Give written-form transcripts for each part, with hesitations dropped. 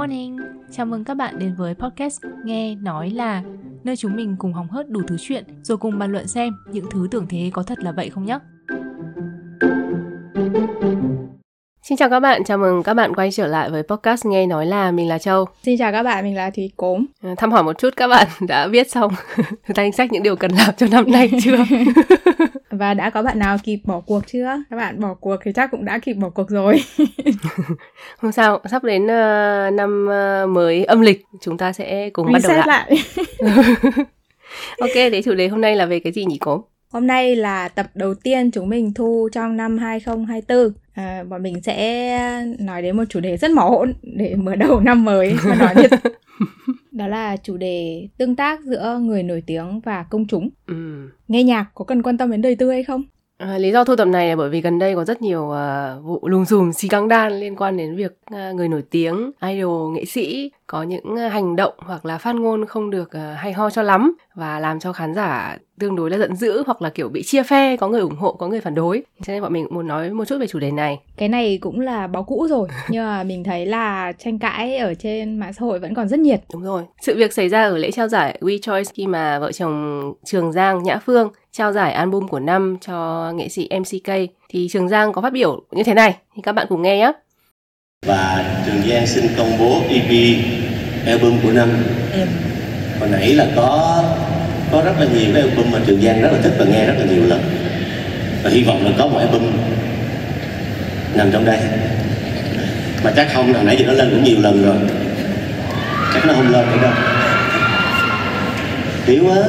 morning! Chào mừng các bạn đến với podcast Nghe Nói Là, nơi chúng mình cùng hóng hớt đủ thứ chuyện rồi cùng bàn luận xem những thứ tưởng thế có thật là vậy không nhé. Xin chào các bạn, chào mừng các bạn quay trở lại với podcast Nghe Nói Là, mình là Châu. Xin chào các bạn, mình là Thúy Cốm. Thăm hỏi một chút các bạn đã viết xong danh sách những điều cần làm cho năm nay chưa? Và đã có bạn nào kịp bỏ cuộc chưa? Các bạn bỏ cuộc thì chắc cũng đã kịp bỏ cuộc rồi. Không sao, sắp đến năm mới âm lịch, chúng ta sẽ cùng bắt đầu lại. Ok, thế chủ đề hôm nay là về cái gì nhỉ Cốm? Hôm nay là tập đầu tiên chúng mình thu trong năm 2024. Bọn mình sẽ nói đến một chủ đề rất mỏ hỗn để mở đầu năm mới mà nói nhất. Đó là chủ đề tương tác giữa người nổi tiếng và công chúng. Nghe nhạc có cần quan tâm đến đời tư hay không? Lý do thu tập này là bởi vì gần đây có rất nhiều vụ lùm xùm xì căng đan liên quan đến việc người nổi tiếng, idol, nghệ sĩ có những hành động hoặc là phát ngôn không được hay ho cho lắm và làm cho khán giả tương đối là giận dữ hoặc là kiểu bị chia phe, có người ủng hộ, có người phản đối. Cho nên bọn mình muốn nói một chút về chủ đề này. Cái này cũng là báo cũ rồi, nhưng mà mình thấy là tranh cãi ở trên mạng xã hội vẫn còn rất nhiệt. Đúng rồi. Sự việc xảy ra ở lễ trao giải We Choice khi mà vợ chồng Trường Giang, Nhã Phương trao giải album của năm cho nghệ sĩ MCK. Thì Trường Giang có phát biểu như thế này, thì các bạn cùng nghe nhé. Và Trường Giang xin công bố EP album của năm. Hồi nãy là có rất là nhiều cái album mà Trường Giang rất là thích và nghe rất là nhiều lần. Và hy vọng là có một album nằm trong đây. Mà chắc không, hồi nãy giờ nó lên cũng nhiều lần rồi. Chắc nó không lên nữa đâu. Thiếu quá.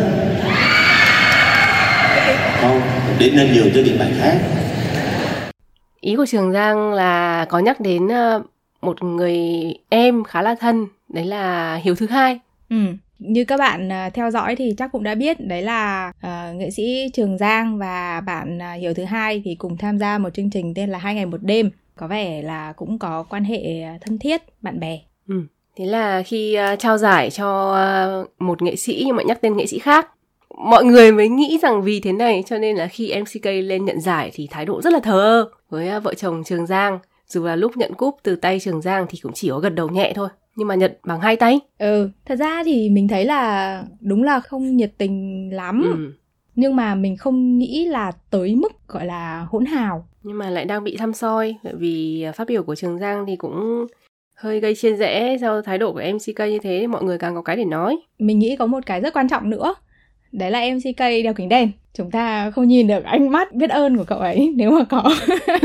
Không, để nên nhường cho những bạn khác. Ý của Trường Giang là có nhắc đến một người em khá là thân, đấy là Hiếu thứ hai. Như các bạn theo dõi thì chắc cũng đã biết, đấy là nghệ sĩ Trường Giang và bạn Hiếu thứ hai thì cùng tham gia một chương trình tên là 2 ngày 1 đêm. Có vẻ là cũng có quan hệ thân thiết, bạn bè. Thế là khi trao giải cho một nghệ sĩ nhưng mà nhắc tên nghệ sĩ khác, mọi người mới nghĩ rằng vì thế này cho nên là khi MCK lên nhận giải thì thái độ rất là thờ ơ với vợ chồng Trường Giang. Dù là lúc nhận cúp từ tay Trường Giang thì cũng chỉ có gật đầu nhẹ thôi, nhưng mà nhận bằng 2 tay. Thật ra thì mình thấy là đúng là không nhiệt tình lắm. Nhưng mà mình không nghĩ là tới mức gọi là hỗn hào. Nhưng mà lại đang bị săm soi, bởi vì phát biểu của Trường Giang thì cũng hơi gây chia rẽ. Do thái độ của MCK như thế mọi người càng có cái để nói. Mình nghĩ có một cái rất quan trọng nữa, đấy là MCK đeo kính đen. Chúng ta không nhìn được ánh mắt biết ơn của cậu ấy nếu mà có.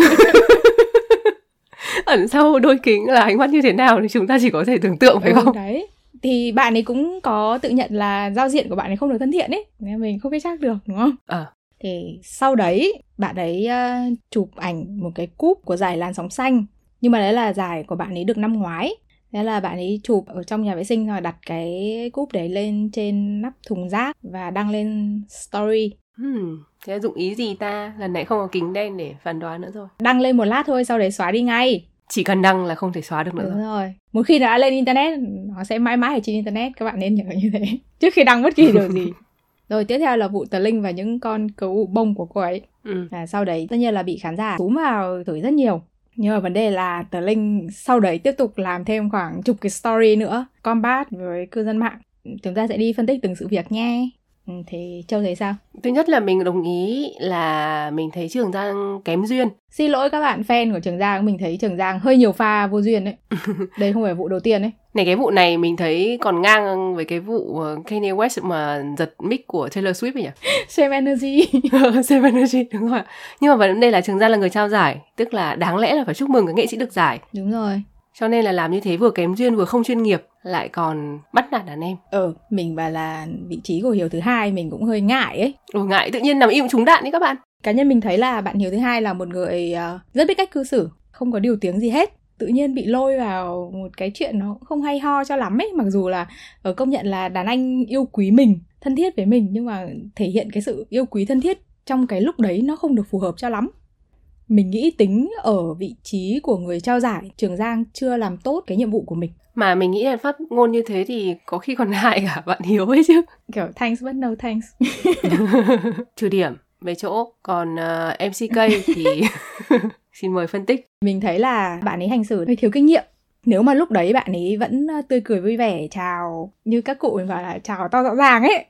Ẩn sau đôi kính là ánh mắt như thế nào thì chúng ta chỉ có thể tưởng tượng phải không? Đấy. Thì bạn ấy cũng có tự nhận là giao diện của bạn ấy không được thân thiện ấy, nên mình không biết chắc được, đúng không? Thì sau đấy bạn ấy chụp ảnh một cái cúp của giải Làn Sóng Xanh. Nhưng mà đấy là giải của bạn ấy được năm ngoái. Thế là bạn ấy chụp ở trong nhà vệ sinh rồi đặt cái cúp đấy lên trên nắp thùng rác và đăng lên story. Thế là dụng ý gì ta? Lần này không có kính đen để phán đoán nữa rồi. Đăng lên một lát thôi, sau đấy xóa đi ngay. Chỉ cần đăng là không thể xóa được nữa. Đúng rồi. Một khi nó đã lên internet, nó sẽ mãi mãi ở trên internet. Các bạn nên nhớ như thế trước khi đăng bất kỳ điều gì. Rồi tiếp theo là vụ Tờ Linh và những con gấu bông của cô ấy. Sau đấy tất nhiên là bị khán giả túm vào chửi rất nhiều. Nhưng mà vấn đề là Tờ Linh sau đấy tiếp tục làm thêm khoảng chục cái story nữa, combat với cư dân mạng. Chúng ta sẽ đi phân tích từng sự việc nhé. Thì Châu thấy sao? Thứ nhất là mình đồng ý là mình thấy Trường Giang kém duyên. Xin lỗi các bạn fan của Trường Giang, mình thấy Trường Giang hơi nhiều pha vô duyên đấy. Đây không phải vụ đầu tiên đấy. Này, cái vụ này mình thấy còn ngang với cái vụ Kanye West mà giật mic của Taylor Swift ấy nhỉ? Same energy. Same energy, đúng rồi. Nhưng mà vấn đề là Trường Giang là người trao giải, tức là đáng lẽ là phải chúc mừng cái nghệ sĩ được giải. Đúng rồi. Cho nên là làm như thế vừa kém duyên vừa không chuyên nghiệp, lại còn bắt nạt đàn em. Mình bảo là vị trí của Hiếu thứ hai mình cũng hơi ngại ấy. Ngại, tự nhiên nằm im trúng đạn đấy các bạn. Cá nhân mình thấy là bạn Hiếu thứ hai là một người rất biết cách cư xử, không có điều tiếng gì hết. Tự nhiên bị lôi vào một cái chuyện nó không hay ho cho lắm ấy. Mặc dù là công nhận là đàn anh yêu quý mình, thân thiết với mình, nhưng mà thể hiện cái sự yêu quý thân thiết trong cái lúc đấy nó không được phù hợp cho lắm. Mình nghĩ tính ở vị trí của người trao giải, Trường Giang chưa làm tốt cái nhiệm vụ của mình. Mà mình nghĩ là phát ngôn như thế thì có khi còn hại cả bạn Hiếu ấy chứ. Kiểu thanks but no thanks. Trừ điểm về chỗ. Còn MCK thì xin mời phân tích. Mình thấy là bạn ấy hành xử hơi thiếu kinh nghiệm. Nếu mà lúc đấy bạn ấy vẫn tươi cười vui vẻ, chào như các cụ mình bảo là chào to rõ ràng ấy,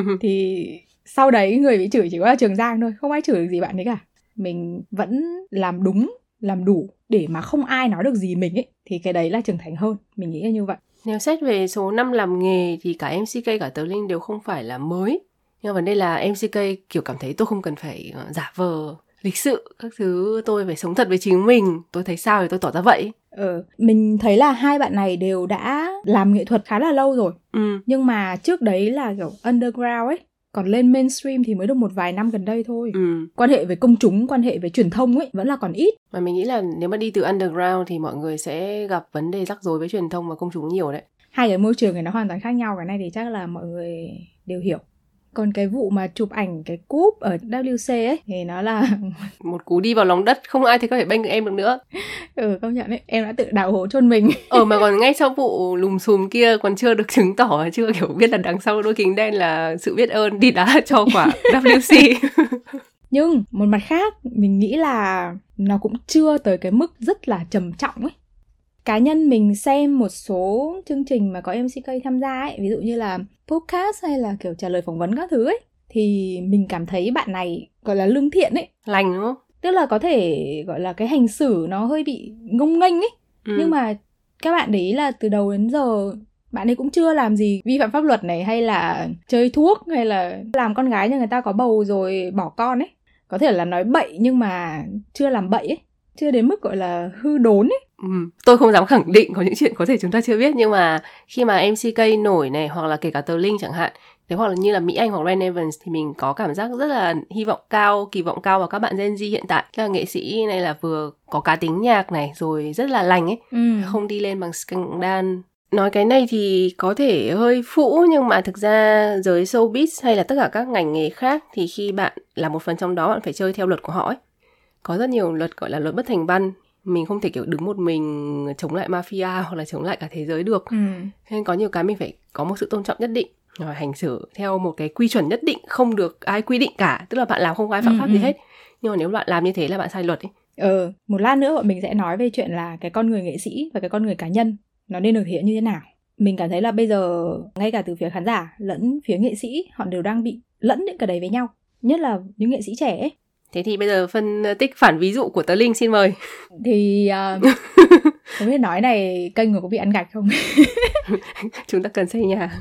thì sau đấy người bị chửi chỉ có là Trường Giang thôi, không ai chửi được gì bạn ấy cả. Mình vẫn làm đúng, làm đủ để mà không ai nói được gì mình ấy, thì cái đấy là trưởng thành hơn, mình nghĩ là như vậy. Nếu xét về số năm làm nghề thì cả MCK cả Tờ Linh đều không phải là mới. Nhưng vấn đề là MCK kiểu cảm thấy tôi không cần phải giả vờ lịch sự các thứ, tôi phải sống thật với chính mình, tôi thấy sao thì tôi tỏ ra vậy. Mình thấy là hai bạn này đều đã làm nghệ thuật khá là lâu rồi. Nhưng mà trước đấy là kiểu underground ấy, còn lên mainstream thì mới được một vài năm gần đây thôi. Quan hệ với công chúng, quan hệ với truyền thông ấy vẫn là còn ít. Mà mình nghĩ là nếu mà đi từ underground thì mọi người sẽ gặp vấn đề rắc rối với truyền thông và công chúng nhiều đấy. Hai cái môi trường này nó hoàn toàn khác nhau, cái này thì chắc là mọi người đều hiểu. Còn cái vụ mà chụp ảnh cái cúp ở WC ấy thì nó là một cú đi vào lòng đất, không ai thì có thể bênh được em được nữa. Công nhận ấy, em đã tự đào hố chôn mình. Mà còn ngay sau vụ lùm xùm kia còn chưa được chứng tỏ, chưa kiểu biết là đằng sau đôi kính đen là sự biết ơn đi đá cho quả WC. Nhưng một mặt khác, mình nghĩ là nó cũng chưa tới cái mức rất là trầm trọng ấy. Cá nhân mình xem một số chương trình mà có MCK tham gia ấy, ví dụ như là podcast hay là kiểu trả lời phỏng vấn các thứ ấy, thì mình cảm thấy bạn này gọi là lương thiện ấy. Lành đúng không? Tức là có thể gọi là cái hành xử nó hơi bị ngông nghênh ấy. Nhưng mà các bạn để ý là từ đầu đến giờ bạn ấy cũng chưa làm gì vi phạm pháp luật này, hay là chơi thuốc, hay là làm con gái nhà người ta có bầu rồi bỏ con ấy. Có thể là nói bậy nhưng mà chưa làm bậy ấy, chưa đến mức gọi là hư đốn ấy. Tôi không dám khẳng định, có những chuyện có thể chúng ta chưa biết, nhưng mà khi mà MCK nổi này, hoặc là kể cả Tờ Linh chẳng hạn, thế hoặc là như là Mỹ Anh hoặc Ren Evans, thì mình có cảm giác rất là hy vọng cao, kỳ vọng cao vào các bạn Gen Z hiện tại. Các nghệ sĩ này là vừa có cá tính nhạc này, rồi rất là lành ấy, không đi lên bằng scandal. Nói cái này thì có thể hơi phũ, nhưng mà thực ra giới showbiz hay là tất cả các ngành nghề khác thì khi bạn là một phần trong đó, bạn phải chơi theo luật của họ ấy. Có rất nhiều luật gọi là luật bất thành văn. Mình không thể kiểu đứng một mình chống lại mafia hoặc là chống lại cả thế giới được. Nên có nhiều cái mình phải có một sự tôn trọng nhất định, rồi hành xử theo một cái quy chuẩn nhất định, không được ai quy định cả. Tức là bạn làm không có ai phạm pháp gì hết. Nhưng mà nếu bạn làm như thế là bạn sai luật ấy. Một lát nữa bọn mình sẽ nói về chuyện là cái con người nghệ sĩ và cái con người cá nhân nó nên được thể hiện như thế nào. Mình cảm thấy là bây giờ ngay cả từ phía khán giả lẫn phía nghệ sĩ, họ đều đang bị lẫn những cái đấy với nhau, nhất là những nghệ sĩ trẻ ấy. Thế thì bây giờ phân tích phản ví dụ của Tờ Linh, xin mời. Thì không biết nói này kênh của có bị ăn gạch không? Chúng ta cần xây nhà.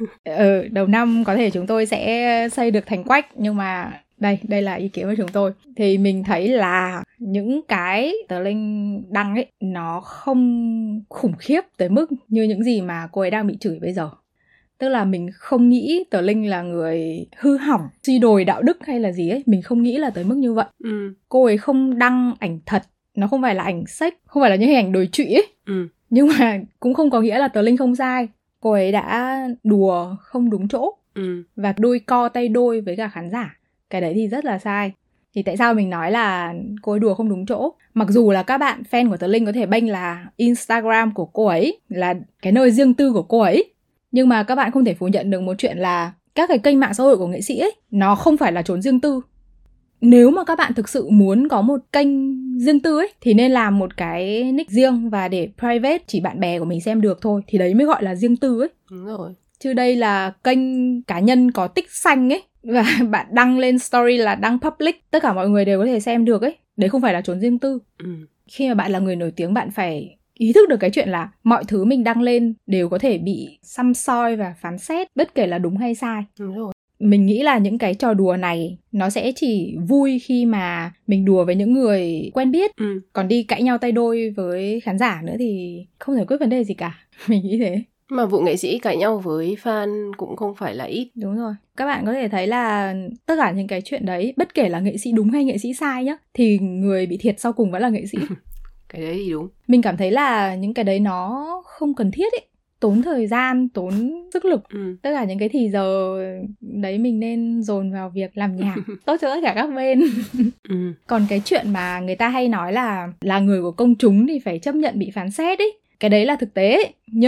Đầu năm có thể chúng tôi sẽ xây được thành quách, nhưng mà đây là ý kiến của chúng tôi. Thì mình thấy là những cái Tờ Linh đăng ấy, nó không khủng khiếp tới mức như những gì mà cô ấy đang bị chửi bây giờ. Tức là mình không nghĩ Tờ Linh là người hư hỏng, suy đồi đạo đức hay là gì ấy. Mình không nghĩ là tới mức như vậy. Cô ấy không đăng ảnh thật, nó không phải là ảnh sex, không phải là những hình ảnh đồi trụy ấy. Nhưng mà cũng không có nghĩa là Tờ Linh không sai. Cô ấy đã đùa không đúng chỗ, và đôi co tay đôi với cả khán giả. Cái đấy thì rất là sai. Thì tại sao mình nói là cô ấy đùa không đúng chỗ? Mặc dù là các bạn fan của Tờ Linh có thể bênh là Instagram của cô ấy là cái nơi riêng tư của cô ấy, nhưng mà các bạn không thể phủ nhận được một chuyện là các cái kênh mạng xã hội của nghệ sĩ ấy, nó không phải là chốn riêng tư. Nếu mà các bạn thực sự muốn có một kênh riêng tư ấy, thì nên làm một cái nick riêng và để private, chỉ bạn bè của mình xem được thôi, thì đấy mới gọi là riêng tư ấy. Đúng rồi. Chứ đây là kênh cá nhân có tích xanh ấy, và bạn đăng lên story là đăng public, tất cả mọi người đều có thể xem được ấy. Đấy không phải là chốn riêng tư. Khi mà bạn là người nổi tiếng, bạn phải ý thức được cái chuyện là mọi thứ mình đăng lên đều có thể bị săm soi và phán xét, bất kể là đúng hay sai. Đúng rồi. Mình nghĩ là những cái trò đùa này nó sẽ chỉ vui khi mà mình đùa với những người quen biết. Còn đi cãi nhau tay đôi với khán giả nữa thì không giải quyết vấn đề gì cả. Mình nghĩ thế. Mà vụ nghệ sĩ cãi nhau với fan cũng không phải là ít. Đúng rồi. Các bạn có thể thấy là tất cả những cái chuyện đấy, bất kể là nghệ sĩ đúng hay nghệ sĩ sai nhá, thì người bị thiệt sau cùng vẫn là nghệ sĩ. Cái đấy thì đúng. Mình cảm thấy là những cái đấy nó không cần thiết ấy. Tốn thời gian, tốn sức lực. Tất cả những cái thì giờ đấy mình nên dồn vào việc làm nhạc tốt cho tất cả các bên. Còn cái chuyện mà người ta hay nói là người của công chúng thì phải chấp nhận bị phán xét ấy, cái đấy là thực tế. Nhưng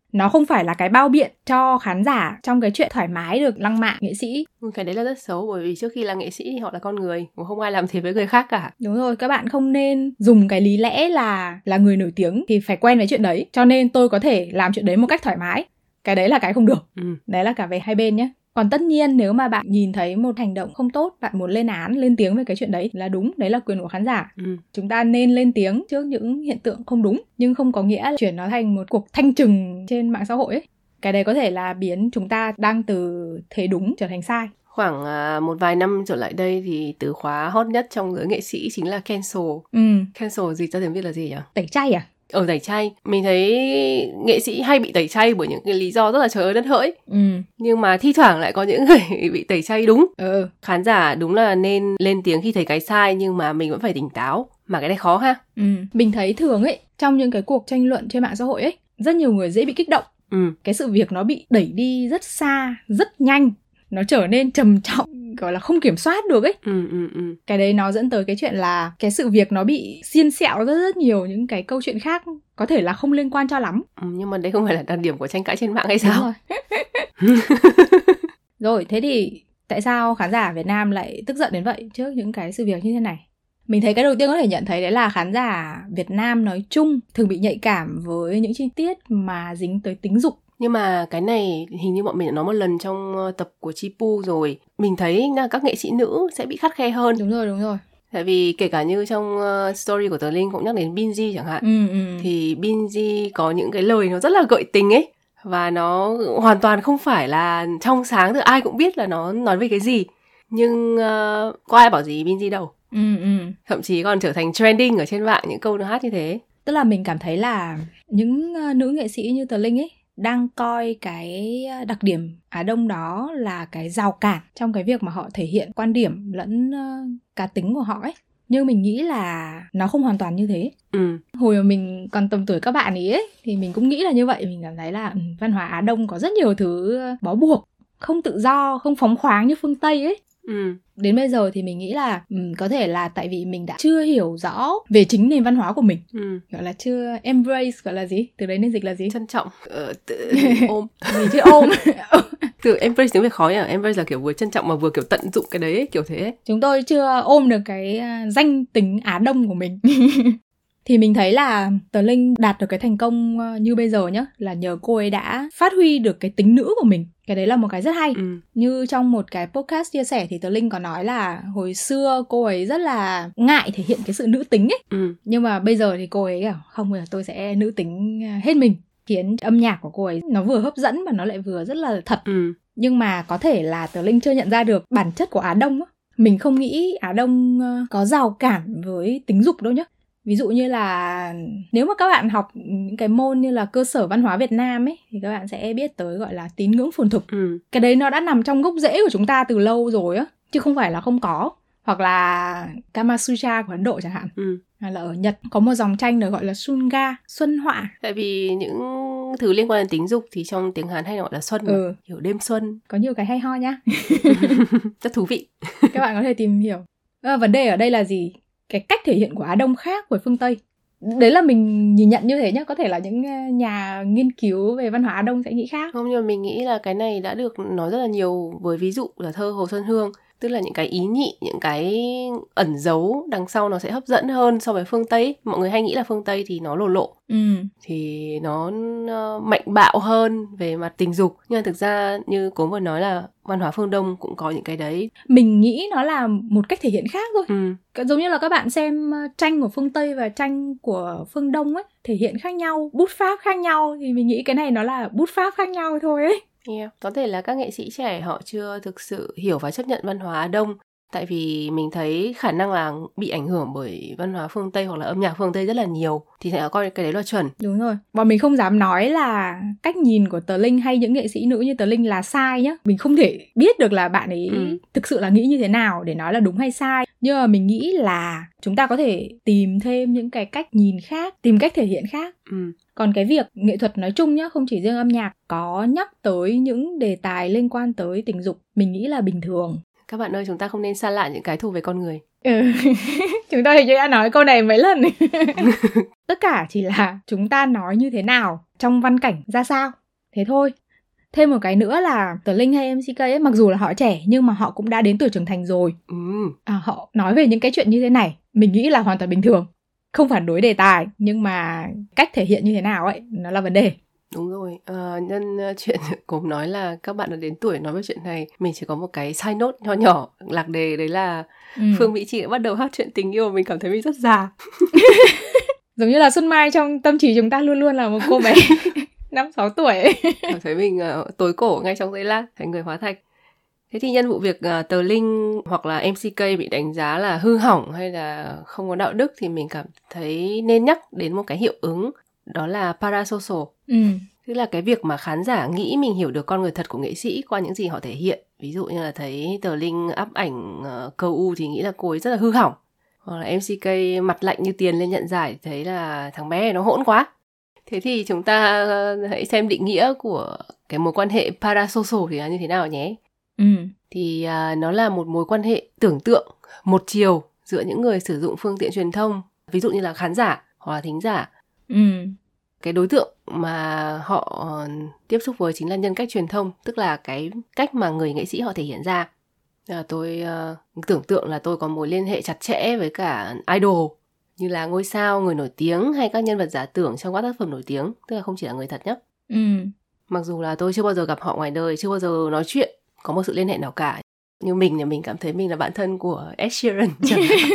Nó không phải là cái bao biện cho khán giả trong cái chuyện thoải mái được lăng mạ nghệ sĩ. Cái đấy là rất xấu, bởi vì trước khi là nghệ sĩ thì họ là con người, cũng không ai làm thế với người khác cả. Đúng rồi, các bạn không nên dùng cái lý lẽ là người nổi tiếng thì phải quen với chuyện đấy, cho nên tôi có thể làm chuyện đấy một cách thoải mái. Cái đấy là cái không được. Đấy là cả về hai bên nhé. Còn tất nhiên nếu mà bạn nhìn thấy một hành động không tốt, bạn muốn lên án, lên tiếng về cái chuyện đấy là đúng, đấy là quyền của khán giả. Chúng ta nên lên tiếng trước những hiện tượng không đúng, nhưng không có nghĩa là chuyển nó thành một cuộc thanh trừng trên mạng xã hội ấy. Cái đấy có thể là biến chúng ta đang từ thế đúng trở thành sai. Khoảng một vài năm trở lại đây thì từ khóa hot nhất trong giới nghệ sĩ chính là cancel. Cancel gì cho tiếng Việt là gì nhỉ? Tẩy chay à? Tẩy chay. Mình thấy nghệ sĩ hay bị tẩy chay bởi những cái lý do rất là trời ơi đất hỡi. Nhưng mà thi thoảng lại có những người bị tẩy chay đúng. Khán giả đúng là nên lên tiếng khi thấy cái sai, nhưng mà mình vẫn phải tỉnh táo. Mà cái này khó ha. Mình thấy thường ấy, trong những cái cuộc tranh luận trên mạng xã hội ấy, rất nhiều người dễ bị kích động. Cái sự việc nó bị đẩy đi rất xa, rất nhanh. Nó trở nên trầm trọng, gọi là không kiểm soát được ấy. Cái đấy nó dẫn tới cái chuyện là cái sự việc nó bị xiên xẹo rất nhiều những cái câu chuyện khác có thể là không liên quan cho lắm. Nhưng mà đấy không phải là đặc điểm của tranh cãi trên mạng hay sao? Rồi, thế thì tại sao khán giả Việt Nam lại tức giận đến vậy trước những cái sự việc như thế này? Mình thấy cái đầu tiên có thể nhận thấy đấy là khán giả Việt Nam nói chung thường bị nhạy cảm với những chi tiết mà dính tới tính dục. Nhưng mà cái này hình như bọn mình đã nói một lần trong tập của Chi Pu rồi. Mình thấy các nghệ sĩ nữ sẽ bị khắt khe hơn. Đúng rồi. Tại vì kể cả như trong story của Tờ Linh cũng nhắc đến Binz chẳng hạn. Thì Binz có những cái lời nó rất là gợi tình ấy. Và nó hoàn toàn không phải là trong sáng, thì ai cũng biết là nó nói về cái gì. Nhưng có ai bảo gì Binz đâu. Thậm chí còn trở thành trending ở trên mạng những câu nó hát như thế. Tức là mình cảm thấy là những nữ nghệ sĩ như Tờ Linh ấy đang coi cái đặc điểm Á Đông đó là cái rào cản trong cái việc mà họ thể hiện quan điểm lẫn cá tính của họ ấy. Nhưng mình nghĩ là nó không hoàn toàn như thế. Hồi mà mình còn tầm tuổi các bạn ấy thì mình cũng nghĩ là như vậy. Mình cảm thấy là văn hóa Á Đông có rất nhiều thứ bó buộc, không tự do, không phóng khoáng như phương Tây ấy. Đến bây giờ thì mình nghĩ là có thể là tại vì mình đã chưa hiểu rõ về chính nền văn hóa của mình. Gọi là chưa embrace, gọi là gì? Từ đấy nên dịch là gì? Trân trọng, ôm. Mình chưa ôm. Từ embrace tiếng Việt khó nhỉ? Embrace là kiểu vừa trân trọng mà vừa kiểu tận dụng cái đấy ấy, kiểu thế. Chúng tôi chưa ôm được cái danh tính Á Đông của mình. Thì mình thấy là Tờ Linh đạt được cái thành công như bây giờ nhá, là nhờ cô ấy đã phát huy được cái tính nữ của mình. Cái đấy là một cái rất hay. Như trong một cái podcast chia sẻ thì Tờ Linh có nói là hồi xưa cô ấy rất là ngại thể hiện cái sự nữ tính ấy. Nhưng mà bây giờ thì cô ấy bảo không, bây giờ tôi sẽ nữ tính hết mình. Khiến âm nhạc của cô ấy nó vừa hấp dẫn mà nó lại vừa rất là thật. Nhưng mà có thể là Tờ Linh chưa nhận ra được bản chất của Á Đông á. Mình không nghĩ Á Đông có rào cản với tính dục đâu nhá. Ví dụ như là nếu mà các bạn học những cái môn như là cơ sở văn hóa Việt Nam ấy thì các bạn sẽ biết tới gọi là tín ngưỡng phồn thực. Cái đấy nó đã nằm trong gốc rễ của chúng ta từ lâu rồi á, chứ không phải là không có. Hoặc là Kama Sutra của Ấn Độ chẳng hạn. Hay là ở Nhật có một dòng tranh được gọi là Sunga, xuân họa. Tại vì những thứ liên quan đến tính dục thì trong tiếng Hàn hay gọi là xuân, kiểu đêm xuân. Có nhiều cái hay ho nhá. Rất thú vị. Các bạn có thể tìm hiểu. Vấn đề ở đây là gì? Cái cách thể hiện của Á Đông khác với phương Tây. Đấy là mình nhìn nhận như thế nhá. Có thể là những nhà nghiên cứu về văn hóa Á Đông sẽ nghĩ khác. Không, nhưng mà mình nghĩ là cái này đã được nói rất là nhiều với ví dụ là thơ Hồ Xuân Hương. Tức là những cái ý nhị, những cái ẩn giấu đằng sau nó sẽ hấp dẫn hơn so với phương Tây. Mọi người hay nghĩ là phương Tây thì nó lộ lộ. Thì nó mạnh bạo hơn về mặt tình dục. Nhưng mà thực ra như cô vừa nói là văn hóa phương Đông cũng có những cái đấy. Mình nghĩ nó là một cách thể hiện khác thôi. Giống như là các bạn xem tranh của phương Tây và tranh của phương Đông ấy, thể hiện khác nhau, bút pháp khác nhau. Thì mình nghĩ cái này nó là bút pháp khác nhau thôi ấy. Có thể là các nghệ sĩ trẻ họ chưa thực sự hiểu và chấp nhận văn hóa Á Đông. Tại vì mình thấy khả năng là bị ảnh hưởng bởi văn hóa phương Tây hoặc là âm nhạc phương Tây rất là nhiều. Thì sẽ coi cái đấy là chuẩn. Đúng rồi. Bọn mình không dám nói là cách nhìn của Tờ Linh hay những nghệ sĩ nữ như Tờ Linh là sai nhá. Mình không thể biết được là bạn ấy thực sự là nghĩ như thế nào để nói là đúng hay sai. Nhưng mà mình nghĩ là chúng ta có thể tìm thêm những cái cách nhìn khác, tìm cách thể hiện khác. Còn cái việc nghệ thuật nói chung nhá, không chỉ riêng âm nhạc, có nhắc tới những đề tài liên quan tới tình dục, mình nghĩ là bình thường. Các bạn ơi, chúng ta không nên xa lạ những cái thuộc về con người. Chúng ta hình như đã nói câu này mấy lần. Tất cả chỉ là chúng ta nói như thế nào, trong văn cảnh ra sao, thế thôi. Thêm một cái nữa là Tờ Linh hay MCK ấy, mặc dù là họ trẻ nhưng mà họ cũng đã đến tuổi trưởng thành rồi. Họ nói về những cái chuyện như thế này, mình nghĩ là hoàn toàn bình thường. Không phản đối đề tài, nhưng mà cách thể hiện như thế nào ấy, nó là vấn đề. Đúng rồi, nhân chuyện cùng nói là các bạn đã đến tuổi nói về chuyện này, mình chỉ có một cái side note nho nhỏ lạc đề, đấy là Phương Mỹ Chi đã bắt đầu hát chuyện tình yêu, mình cảm thấy mình rất già. Giống như là Xuân Mai trong tâm trí chúng ta luôn luôn là một cô bé 5-6 tuổi ấy. Cảm thấy mình tối cổ ngay trong giây lát, thành người hóa thạch. Thế thì nhân vụ việc Tờ Linh hoặc là MCK bị đánh giá là hư hỏng hay là không có đạo đức thì mình cảm thấy nên nhắc đến một cái hiệu ứng, đó là parasocial. Tức là cái việc mà khán giả nghĩ mình hiểu được con người thật của nghệ sĩ qua những gì họ thể hiện. Ví dụ như là thấy Tờ Linh up ảnh câu U thì nghĩ là cô ấy rất là hư hỏng. Hoặc là MCK mặt lạnh như tiền lên nhận giải thì thấy là thằng bé này nó hỗn quá. Thế thì chúng ta hãy xem định nghĩa của cái mối quan hệ parasocial thì là như thế nào nhé. Thì nó là một mối quan hệ tưởng tượng một chiều giữa những người sử dụng phương tiện truyền thông, ví dụ như là khán giả hoặc là thính giả. Cái đối tượng mà họ tiếp xúc với chính là nhân cách truyền thông, tức là cái cách mà người nghệ sĩ họ thể hiện ra. Tôi tưởng tượng là tôi có mối liên hệ chặt chẽ với cả idol, như là ngôi sao, người nổi tiếng hay các nhân vật giả tưởng trong các tác phẩm nổi tiếng, tức là không chỉ là người thật nhé. Mặc dù là tôi chưa bao giờ gặp họ ngoài đời, chưa bao giờ nói chuyện, có một sự liên hệ nào cả. Như mình cảm thấy mình là bạn thân của Ed Sheeran chẳng hạn.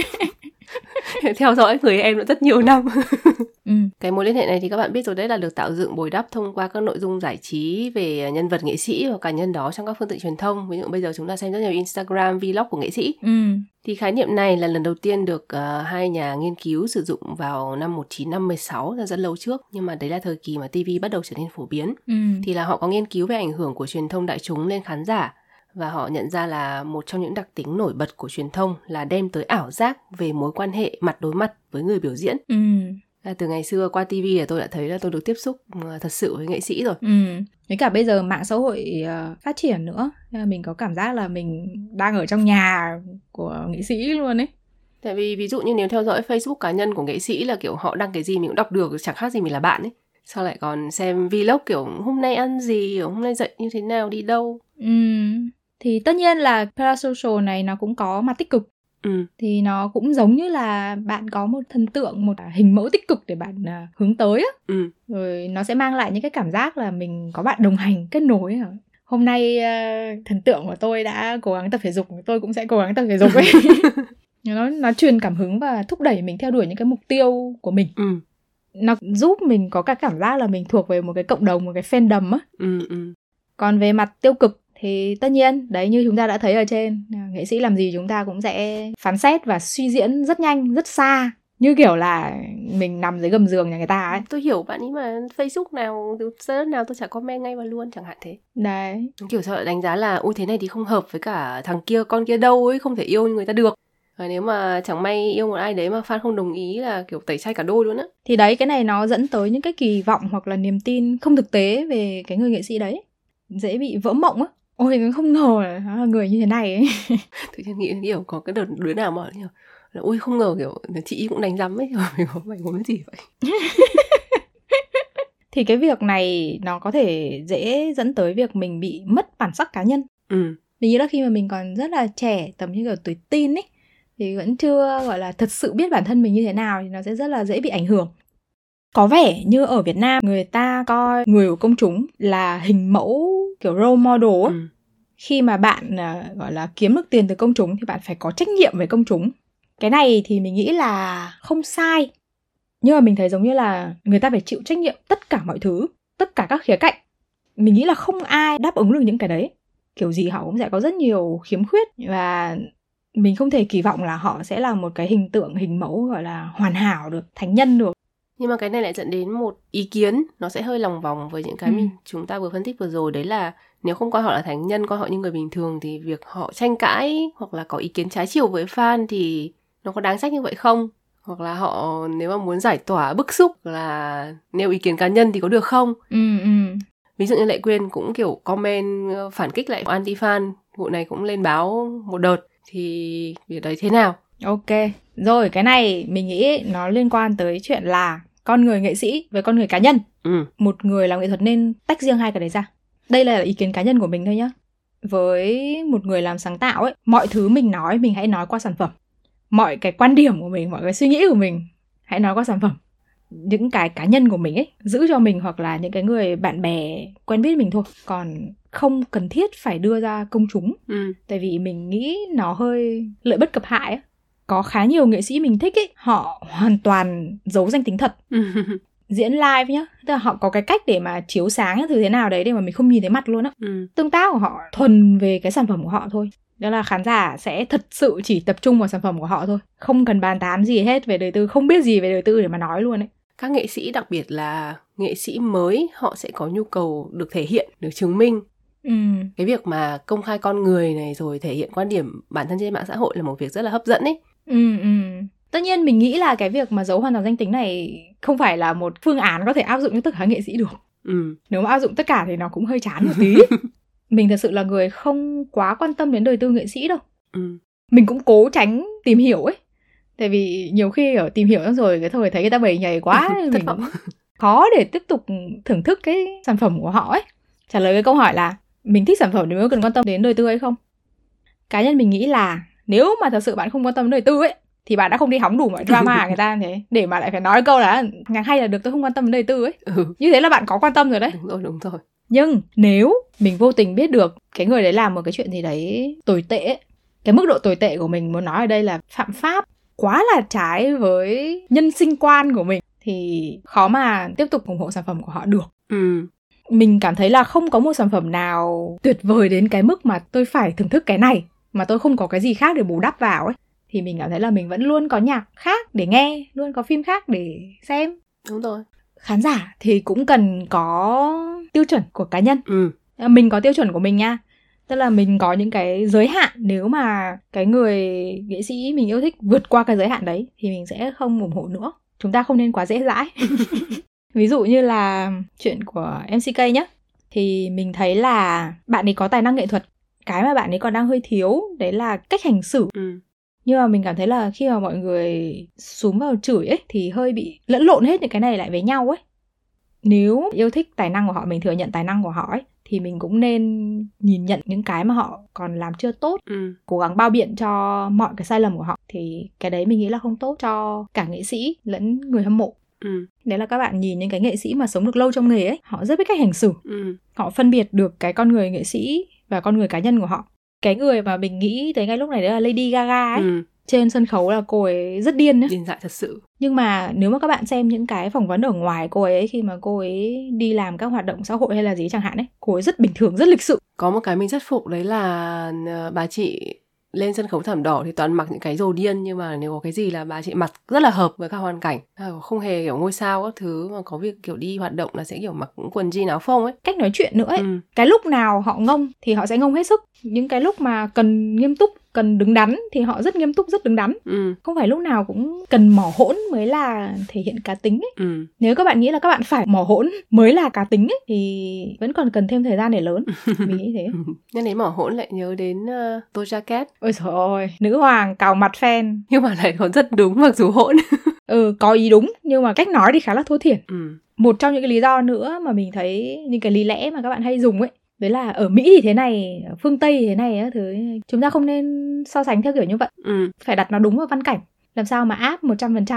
Theo dõi người em đã rất nhiều năm. Cái mối liên hệ này thì các bạn biết rồi đấy, là được tạo dựng bồi đắp thông qua các nội dung giải trí về nhân vật nghệ sĩ hoặc cá nhân đó trong các phương tiện truyền thông. Ví dụ bây giờ chúng ta xem rất nhiều Instagram, vlog của nghệ sĩ. Thì khái niệm này là lần đầu tiên được hai nhà nghiên cứu sử dụng vào năm 1956, là rất lâu trước. Nhưng mà đấy là thời kỳ mà TV bắt đầu trở nên phổ biến. Thì là họ có nghiên cứu về ảnh hưởng của truyền thông đại chúng lên khán giả. Và họ nhận ra là một trong những đặc tính nổi bật của truyền thông là đem tới ảo giác về mối quan hệ mặt đối mặt với người biểu diễn. Từ ngày xưa qua TV là tôi đã thấy là tôi được tiếp xúc thật sự với nghệ sĩ rồi. Với cả bây giờ mạng xã hội phát triển nữa, mình có cảm giác là mình đang ở trong nhà của nghệ sĩ luôn ấy. Tại vì ví dụ như nếu theo dõi Facebook cá nhân của nghệ sĩ là kiểu họ đăng cái gì mình cũng đọc được, chẳng khác gì mình là bạn ấy. Sao lại còn xem vlog kiểu hôm nay ăn gì, hôm nay dậy như thế nào, đi đâu. Thì tất nhiên là parasocial này nó cũng có mặt tích cực. Thì nó cũng giống như là bạn có một thần tượng, một hình mẫu tích cực để bạn hướng tới á. Rồi nó sẽ mang lại những cái cảm giác là mình có bạn đồng hành, kết nối. Hôm nay thần tượng của tôi đã cố gắng tập thể dục, tôi cũng sẽ cố gắng tập thể dục ấy. Nó truyền cảm hứng và thúc đẩy mình theo đuổi những cái mục tiêu của mình. Nó giúp mình có cả cảm giác là mình thuộc về một cái cộng đồng, một cái fandom á. Còn về mặt tiêu cực thì tất nhiên, đấy như chúng ta đã thấy ở trên, nghệ sĩ làm gì chúng ta cũng sẽ phán xét và suy diễn rất nhanh, rất xa. Như kiểu là mình nằm dưới gầm giường nhà người ta ấy. Tôi hiểu bạn ý mà, Facebook nào, status nào tôi chả comment ngay vào luôn, chẳng hạn thế. Đấy. Kiểu sợ đánh giá là ôi thế này thì không hợp với cả thằng kia, con kia đâu ấy, không thể yêu như người ta được. Và nếu mà chẳng may yêu một ai đấy mà fan không đồng ý là kiểu tẩy chay cả đôi luôn á. Thì đấy, cái này nó dẫn tới những cái kỳ vọng hoặc là niềm tin không thực tế về cái người nghệ sĩ đấy. Dễ bị vỡ mộng á. Ôi không ngờ là người như thế này ấy. Tự nhiên nghĩ kiểu có cái đứa nào mà là ôi không ngờ kiểu chị cũng đánh rắm ấy, mày có cái gì vậy. Thì cái việc này nó có thể dễ dẫn tới việc mình bị mất bản sắc cá nhân. Mình nghĩ là khi mà mình còn rất là trẻ, tầm như kiểu tuổi teen ấy, thì vẫn chưa gọi là thật sự biết bản thân mình như thế nào, thì nó sẽ rất là dễ bị ảnh hưởng. Có vẻ như ở Việt Nam người ta coi người của công chúng là hình mẫu kiểu role model á. Khi mà bạn gọi là kiếm được tiền từ công chúng thì bạn phải có trách nhiệm với công chúng. Cái này thì mình nghĩ là không sai. Nhưng mà mình thấy giống như là người ta phải chịu trách nhiệm tất cả mọi thứ, tất cả các khía cạnh. Mình nghĩ là không ai đáp ứng được những cái đấy. Kiểu gì họ cũng sẽ có rất nhiều khiếm khuyết. Và mình không thể kỳ vọng là họ sẽ là một cái hình tượng, hình mẫu gọi là hoàn hảo được, thánh nhân được. Nhưng mà cái này lại dẫn đến một ý kiến, nó sẽ hơi lòng vòng với những cái chúng ta vừa phân tích vừa rồi. Đấy là nếu không coi họ là thánh nhân, coi họ như người bình thường, thì việc họ tranh cãi hoặc là có ý kiến trái chiều với fan thì nó có đáng trách như vậy không? Hoặc là họ nếu mà muốn giải tỏa bức xúc là nêu ý kiến cá nhân thì có được không? Ví dụ như Lệ Quyên cũng kiểu comment phản kích lại anti-fan vụ này cũng lên báo một đợt, thì việc đấy thế nào? Ok, rồi cái này mình nghĩ nó liên quan tới chuyện là con người nghệ sĩ với con người cá nhân. Một người làm nghệ thuật nên tách riêng hai cái đấy ra. Đây là ý kiến cá nhân của mình thôi nhá. Với một người làm sáng tạo ấy, mọi thứ mình nói, mình hãy nói qua sản phẩm. Mọi cái quan điểm của mình, mọi cái suy nghĩ của mình hãy nói qua sản phẩm. Những cái cá nhân của mình ấy, giữ cho mình hoặc là những cái người bạn bè quen biết mình thôi. Còn không cần thiết phải đưa ra công chúng. Tại vì mình nghĩ nó hơi lợi bất cập hại ấy. Có khá nhiều nghệ sĩ mình thích ấy, họ hoàn toàn giấu danh tính thật. Diễn live nhá, tức là họ có cái cách để mà chiếu sáng thứ thế nào đấy để mà mình không nhìn thấy mặt luôn á. Tương tác của họ thuần về cái sản phẩm của họ thôi. Đó là khán giả sẽ thật sự chỉ tập trung vào sản phẩm của họ thôi, không cần bàn tán gì hết về đời tư, không biết gì về đời tư để mà nói luôn ấy. Các nghệ sĩ, đặc biệt là nghệ sĩ mới, họ sẽ có nhu cầu được thể hiện, được chứng minh. Cái việc mà công khai con người này rồi thể hiện quan điểm bản thân trên mạng xã hội là một việc rất là hấp dẫn ấy. Tất nhiên mình nghĩ là cái việc mà giấu hoàn toàn danh tính này không phải là một phương án có thể áp dụng cho tất cả nghệ sĩ được. Nếu mà áp dụng tất cả thì nó cũng hơi chán một tí. Mình thật sự là người không quá quan tâm đến đời tư nghệ sĩ đâu. Mình cũng cố tránh tìm hiểu ấy. Tại vì nhiều khi ở tìm hiểu rồi cái thời thấy người ta bầy nhầy quá mình cũng khó để tiếp tục thưởng thức cái sản phẩm của họ ấy. Trả lời cái câu hỏi là mình thích sản phẩm thì mới cần quan tâm đến đời tư hay không? Cá nhân mình nghĩ là nếu mà thật sự bạn không quan tâm đến đời tư ấy thì bạn đã không đi hóng đủ mọi drama người ta thế để mà lại phải nói câu là nhạc hay là được, tôi không quan tâm đến đời tư ấy. Như thế là bạn có quan tâm rồi đấy. Đúng rồi. Nhưng nếu mình vô tình biết được cái người đấy làm một cái chuyện gì đấy tồi tệ ấy, cái mức độ tồi tệ của mình muốn nói ở đây là phạm pháp, quá là trái với nhân sinh quan của mình, thì khó mà tiếp tục ủng hộ sản phẩm của họ được. Mình cảm thấy là không có một sản phẩm nào tuyệt vời đến cái mức mà tôi phải thưởng thức cái này mà tôi không có cái gì khác để bù đắp vào ấy. Thì mình cảm thấy là mình vẫn luôn có nhạc khác để nghe, luôn có phim khác để xem. Đúng rồi. Khán giả thì cũng cần có tiêu chuẩn của cá nhân. Mình có tiêu chuẩn của mình nha. Tức là mình có những cái giới hạn. Nếu mà cái người nghệ sĩ mình yêu thích vượt qua cái giới hạn đấy thì mình sẽ không ủng hộ nữa. Chúng ta không nên quá dễ dãi. Ví dụ như là chuyện của MCK nhá, thì mình thấy là bạn ấy có tài năng nghệ thuật. Cái mà bạn ấy còn đang hơi thiếu đấy là cách hành xử. Nhưng mà mình cảm thấy là khi mà mọi người xúm vào chửi ấy thì hơi bị lẫn lộn hết những cái này lại với nhau ấy. Nếu yêu thích tài năng của họ, mình thừa nhận tài năng của họ ấy, thì mình cũng nên nhìn nhận những cái mà họ còn làm chưa tốt, cố gắng bao biện cho mọi cái sai lầm của họ. Thì cái đấy mình nghĩ là không tốt cho cả nghệ sĩ lẫn người hâm mộ. Đấy là các bạn nhìn những cái nghệ sĩ mà sống được lâu trong nghề ấy, họ rất biết cách hành xử. Họ phân biệt được cái con người nghệ sĩ và con người cá nhân của họ. Cái người mà mình nghĩ tới ngay lúc này đấy là Lady Gaga ấy. Trên sân khấu là cô ấy rất điên ấy. Điên dại thật sự. Nhưng mà nếu mà các bạn xem những cái phỏng vấn ở ngoài cô ấy khi mà cô ấy đi làm các hoạt động xã hội hay là gì chẳng hạn ấy, cô ấy rất bình thường, rất lịch sự. Có một cái mình rất phục đấy là bà chị lên sân khấu Thảm Đỏ thì toàn mặc những cái đồ điên, nhưng mà nếu có cái gì là bà chị mặc rất là hợp với các hoàn cảnh, không hề kiểu ngôi sao các thứ, mà có việc kiểu đi hoạt động là sẽ kiểu mặc quần jean áo phông ấy. Cách nói chuyện nữa ấy, cái lúc nào họ ngông thì họ sẽ ngông hết sức, những cái lúc mà cần nghiêm túc, cần đứng đắn thì họ rất nghiêm túc, rất đứng đắn. Không phải lúc nào cũng cần mỏ hỗn mới là thể hiện cá tính ấy. Nếu các bạn nghĩ là các bạn phải mỏ hỗn mới là cá tính ấy thì vẫn còn cần thêm thời gian để lớn. Mình nghĩ thế. Nhân đến mỏ hỗn lại nhớ đến Doja Cat. Ôi trời ơi, nữ hoàng cào mặt fan. Nhưng mà lại còn rất đúng mặc dù hỗn. Có ý đúng, nhưng mà cách nói thì khá là thô thiển. Một trong những cái lý do nữa mà mình thấy những cái lý lẽ mà các bạn hay dùng ấy, đấy là ở Mỹ thì thế này, ở phương Tây thì thế này á, thứ chúng ta không nên so sánh theo kiểu như vậy. Phải đặt nó đúng vào văn cảnh. Làm sao mà áp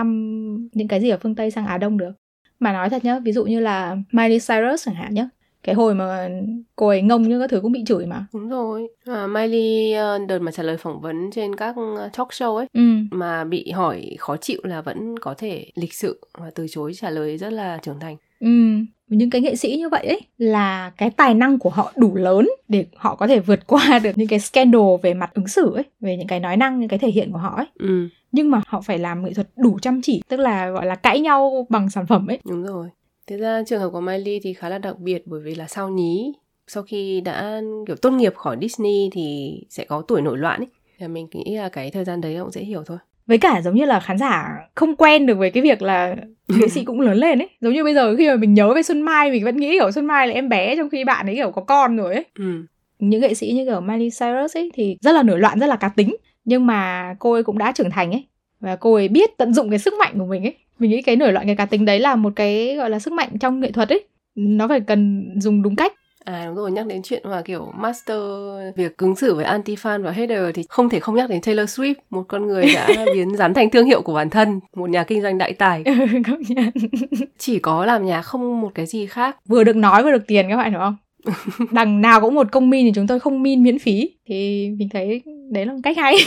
100% những cái gì ở phương Tây sang Á Đông được. Mà nói thật nhá, ví dụ như là Miley Cyrus chẳng hạn nhá, cái hồi mà cô ấy ngông như các thứ cũng bị chửi mà. Đúng rồi. Miley đợt mà trả lời phỏng vấn trên các talk show ấy, mà bị hỏi khó chịu là vẫn có thể lịch sự và từ chối trả lời rất là trưởng thành. Những cái nghệ sĩ như vậy ấy là cái tài năng của họ đủ lớn để họ có thể vượt qua được những cái scandal về mặt ứng xử ấy, về những cái nói năng, những cái thể hiện của họ ấy. Nhưng mà họ phải làm nghệ thuật đủ chăm chỉ, tức là gọi là cãi nhau bằng sản phẩm ấy. Đúng rồi. Thế ra trường hợp của Miley thì khá là đặc biệt, bởi vì là sau nhí, sau khi đã kiểu tốt nghiệp khỏi Disney thì sẽ có tuổi nổi loạn ấy. Thì mình nghĩ là cái thời gian đấy cũng dễ hiểu thôi. Với cả giống như là khán giả không quen được với cái việc là nghệ sĩ cũng lớn lên ấy. Giống như bây giờ khi mà mình nhớ về Xuân Mai, mình vẫn nghĩ kiểu Xuân Mai là em bé trong khi bạn ấy kiểu có con rồi ấy. những nghệ sĩ như kiểu Miley Cyrus ấy thì rất là nổi loạn, rất là cá tính, nhưng mà cô ấy cũng đã trưởng thành ấy, và cô ấy biết tận dụng cái sức mạnh của mình ấy. Mình nghĩ cái nổi loạn, cái cá tính đấy là một cái gọi là sức mạnh trong nghệ thuật ấy, nó phải cần dùng đúng cách. Đúng rồi, nhắc đến chuyện mà kiểu master việc cứng xử với anti-fan và hater thì không thể không nhắc đến Taylor Swift, một con người đã biến rắn thành thương hiệu của bản thân, một nhà kinh doanh đại tài. Công nhận. Chỉ có làm nhạc, không một cái gì khác. Vừa được nói vừa được tiền, các bạn hiểu không? Đằng nào cũng một công min thì chúng tôi không min miễn phí. Thì mình thấy đấy là một cách hay.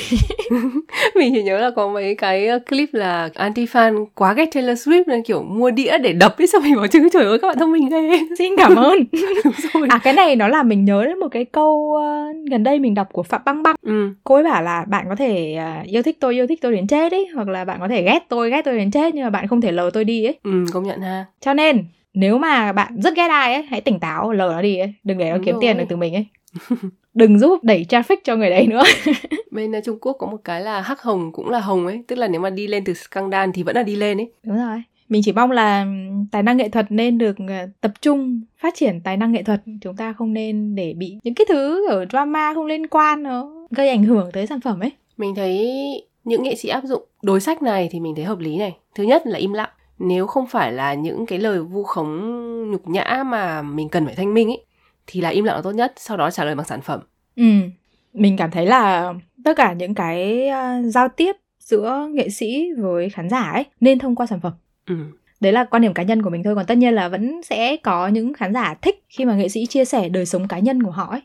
Mình chỉ nhớ là có mấy cái clip là anti-fan quá ghét Taylor Swift nên kiểu mua đĩa để đập ấy, xong mình bảo chứ trời ơi các bạn thông minh ghê. Xin cảm ơn. Đúng rồi. Cái này nó làm mình nhớ đến một cái câu gần đây mình đọc của Phạm Băng Băng. Cô ấy bảo là bạn có thể yêu thích tôi đến chết ấy, hoặc là bạn có thể ghét tôi đến chết, nhưng mà bạn không thể lờ tôi đi ấy. Công nhận ha. Cho nên nếu mà bạn rất ghét ai ấy, hãy tỉnh táo, lờ nó đi ấy, đừng để nó kiếm tiền được từ mình ấy. Đừng giúp đẩy traffic cho người đấy nữa. Bên Trung Quốc có một cái là hắc hồng cũng là hồng ấy, tức là nếu mà đi lên từ scandal thì vẫn là đi lên ấy. Đúng rồi. Mình chỉ mong là tài năng nghệ thuật nên được tập trung phát triển tài năng nghệ thuật. Chúng ta không nên để bị những cái thứ ở drama không liên quan nó gây ảnh hưởng tới sản phẩm ấy. Mình thấy những nghệ sĩ áp dụng đối sách này thì mình thấy hợp lý này. Thứ nhất là im lặng. Nếu không phải là những cái lời vu khống nhục nhã mà mình cần phải thanh minh ấy, thì là im lặng là tốt nhất, sau đó trả lời bằng sản phẩm. Mình cảm thấy là tất cả những cái giao tiếp giữa nghệ sĩ với khán giả ấy nên thông qua sản phẩm. Đấy là quan điểm cá nhân của mình thôi, còn tất nhiên là vẫn sẽ có những khán giả thích khi mà nghệ sĩ chia sẻ đời sống cá nhân của họ ấy.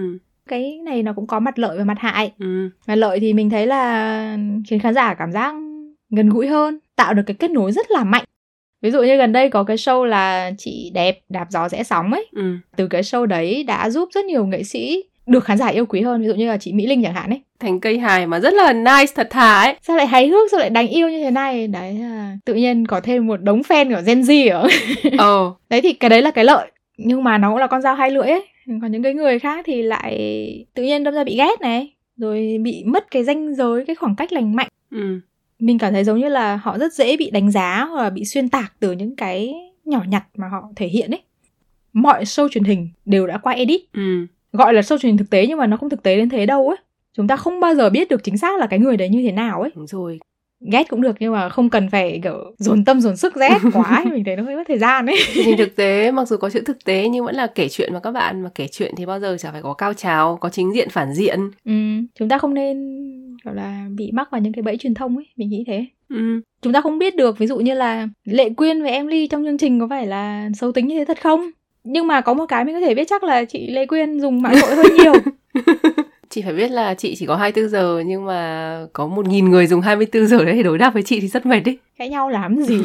Cái này nó cũng có mặt lợi và mặt hại. Mặt lợi thì mình thấy là khiến khán giả cảm giác gần gũi hơn, tạo được cái kết nối rất là mạnh. Ví dụ như gần đây có cái show là Chị Đẹp Đạp Gió Rẽ Sóng ấy. Từ cái show đấy đã giúp rất nhiều nghệ sĩ được khán giả yêu quý hơn. Ví dụ như là chị Mỹ Linh chẳng hạn ấy, thành cây hài mà rất là nice, thật thà ấy. Sao lại hài hước, sao lại đáng yêu như thế này. Đấy là tự nhiên có thêm một đống fan của Gen Z ở. Đấy thì cái đấy là cái lợi. Nhưng mà nó cũng là con dao hai lưỡi ấy. Còn những cái người khác thì lại tự nhiên đâm ra bị ghét này, rồi bị mất cái ranh giới, cái khoảng cách lành mạnh. Mình cảm thấy giống như là họ rất dễ bị đánh giá hoặc là bị xuyên tạc từ những cái nhỏ nhặt mà họ thể hiện ấy. Mọi show truyền hình đều đã qua edit. Gọi là show truyền hình thực tế nhưng mà nó không thực tế đến thế đâu ấy. Chúng ta không bao giờ biết được chính xác là cái người đấy như thế nào ấy. Đúng rồi. Ghét cũng được nhưng mà không cần phải kiểu dồn tâm dồn sức ghét quá ấy. Mình thấy nó hơi mất thời gian ấy. Truyền hình thực tế mặc dù có chữ thực tế nhưng vẫn là kể chuyện mà các bạn. Mà kể chuyện thì bao giờ chả phải có cao trào, có chính diện phản diện. Chúng ta không nên gọi là bị mắc vào những cái bẫy truyền thông ấy. Mình nghĩ thế. Chúng ta không biết được ví dụ như là Lệ Quyên và Emily trong chương trình có phải là xấu tính như thế thật không. Nhưng mà có một cái mình có thể biết chắc là chị Lệ Quyên dùng mạng xã hội hơi nhiều. Chị phải biết là chị chỉ có 24 giờ nhưng mà có 1.000 người dùng 24 giờ đấy để đối đáp với chị thì rất mệt đấy. Cãi nhau làm gì.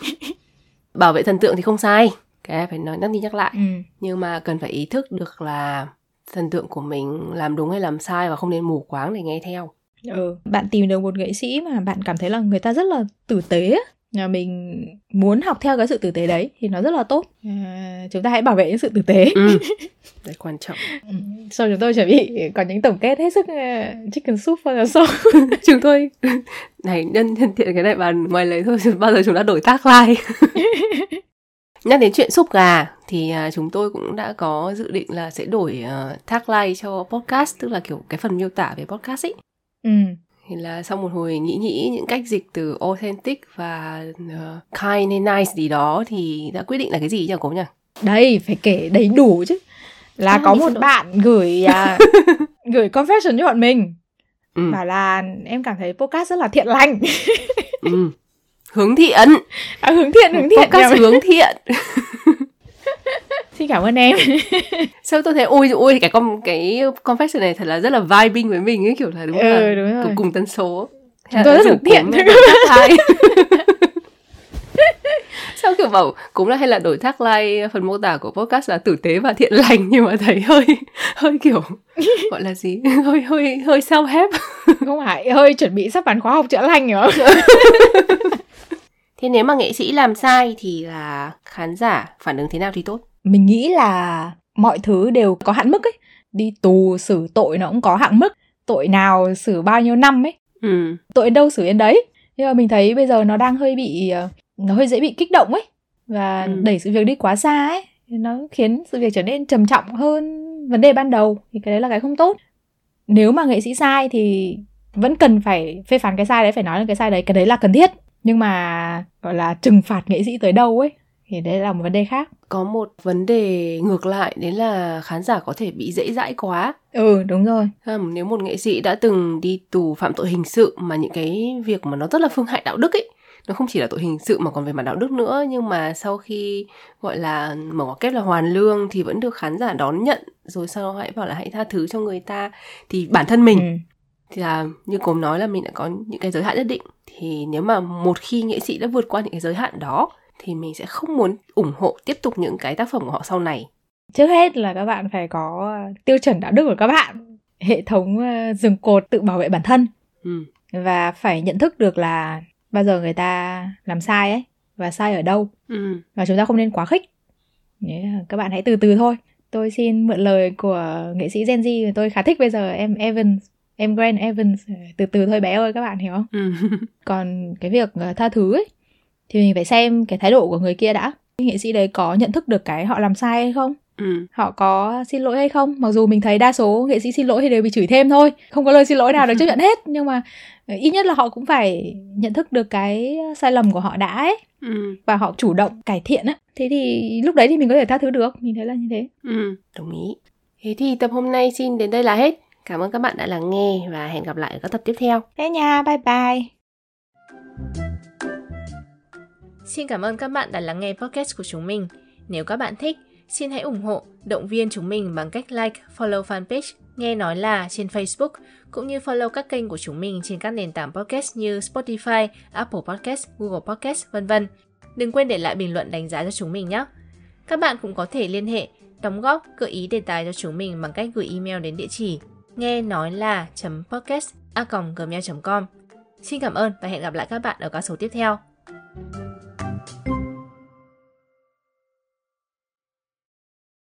Bảo vệ thần tượng thì không sai, cái này phải nói nhắc đi nhắc lại. Nhưng mà cần phải ý thức được là thần tượng của mình làm đúng hay làm sai và không nên mù quáng để nghe theo. Bạn tìm được một nghệ sĩ mà bạn cảm thấy là người ta rất là tử tế, mình muốn học theo cái sự tử tế đấy thì nó rất là tốt. Chúng ta hãy bảo vệ những sự tử tế. Đấy quan trọng. Sau chúng tôi chuẩn bị có những tổng kết hết sức chicken soup for the soul. Chúng tôi này nhân tiện cái này bàn ngoài lấy thôi, bao giờ chúng ta đổi tagline. Nhắc đến chuyện súp gà thì chúng tôi cũng đã có dự định là sẽ đổi tagline cho podcast, tức là kiểu cái phần miêu tả về podcast ấy. Thì là sau một hồi nghĩ những cách dịch từ authentic và kind hay nice gì đó thì đã quyết định là cái gì nhỉ cô nhỉ? Đây, phải kể đầy đủ chứ. Là có một bạn gửi confession cho bọn mình. Bảo là em cảm thấy podcast rất là thiện lành. Hướng thiện. Hướng thiện. Podcast hướng thiện. Xin cảm ơn em. Sao tôi thấy ôi cái confession này thật là rất là vibing với mình ấy, kiểu là đúng là cùng tần số. Chúng tôi rất hướng thiện. Sao kiểu bảo cũng là hay là đổi tagline phần mô tả của podcast là tử tế và thiện lành, nhưng mà thấy hơi kiểu gọi là gì, hơi self-help. Không phải, hơi chuẩn bị sắp bán khóa học chữa lành rồi. Thế nếu mà nghệ sĩ làm sai thì là khán giả phản ứng thế nào thì tốt? Mình nghĩ là mọi thứ đều có hạn mức ấy. Đi tù xử tội nó cũng có hạn mức. Tội nào xử bao nhiêu năm ấy. Tội đến đâu xử đến đấy. Nhưng mà mình thấy bây giờ nó đang nó hơi dễ bị kích động ấy. Và đẩy sự việc đi quá xa ấy. Nó khiến sự việc trở nên trầm trọng hơn vấn đề ban đầu thì cái đấy là cái không tốt. Nếu mà nghệ sĩ sai thì vẫn cần phải phê phán cái sai đấy, phải nói là cái sai đấy, cái đấy là cần thiết. Nhưng mà gọi là trừng phạt nghệ sĩ tới đâu ấy thì đấy là một vấn đề khác. Có một vấn đề ngược lại, đấy là khán giả có thể bị dễ dãi quá. Đúng rồi. Nếu một nghệ sĩ đã từng đi tù phạm tội hình sự, mà những cái việc mà nó rất là phương hại đạo đức ấy, nó không chỉ là tội hình sự mà còn về mặt đạo đức nữa, nhưng mà sau khi gọi là mở ngoặc kép là hoàn lương thì vẫn được khán giả đón nhận, rồi sau đó hãy bảo là hãy tha thứ cho người ta. Thì bản thân mình thì là như Cốm nói là mình đã có những cái giới hạn nhất định. Thì nếu mà một khi nghệ sĩ đã vượt qua những cái giới hạn đó thì mình sẽ không muốn ủng hộ tiếp tục những cái tác phẩm của họ sau này. Trước hết là các bạn phải có tiêu chuẩn đạo đức của các bạn, hệ thống rừng cột tự bảo vệ bản thân. Và phải nhận thức được là bao giờ người ta làm sai ấy, và sai ở đâu. Và chúng ta không nên quá khích. Các bạn hãy từ từ thôi. Tôi xin mượn lời của nghệ sĩ Gen Z, tôi khá thích bây giờ, em Evans, em Grant Evans. Từ từ thôi bé ơi, các bạn hiểu không? Còn cái việc tha thứ ấy thì mình phải xem cái thái độ của người kia đã. Nghệ sĩ đấy có nhận thức được cái họ làm sai hay không? Họ có xin lỗi hay không? Mặc dù mình thấy đa số nghệ sĩ xin lỗi thì đều bị chửi thêm thôi, không có lời xin lỗi nào được chấp nhận hết. Nhưng mà ít nhất là họ cũng phải nhận thức được cái sai lầm của họ đã ấy. Và họ chủ động cải thiện á. Thế thì lúc đấy thì mình có thể tha thứ được. Mình thấy là như thế. Đồng ý. Thế thì tập hôm nay xin đến đây là hết. Cảm ơn các bạn đã lắng nghe và hẹn gặp lại ở các tập tiếp theo. Thế nha, bye bye. Xin cảm ơn các bạn đã lắng nghe podcast của chúng mình. Nếu các bạn thích, xin hãy ủng hộ, động viên chúng mình bằng cách like, follow fanpage Nghe Nói Là trên Facebook, cũng như follow các kênh của chúng mình trên các nền tảng podcast như Spotify, Apple Podcast, Google Podcast, v.v. Đừng quên để lại bình luận đánh giá cho chúng mình nhé. Các bạn cũng có thể liên hệ, đóng góp, gợi ý đề tài cho chúng mình bằng cách gửi email đến địa chỉ nghe nói là.podcast@gmail.com. Xin cảm ơn và hẹn gặp lại các bạn ở các số tiếp theo.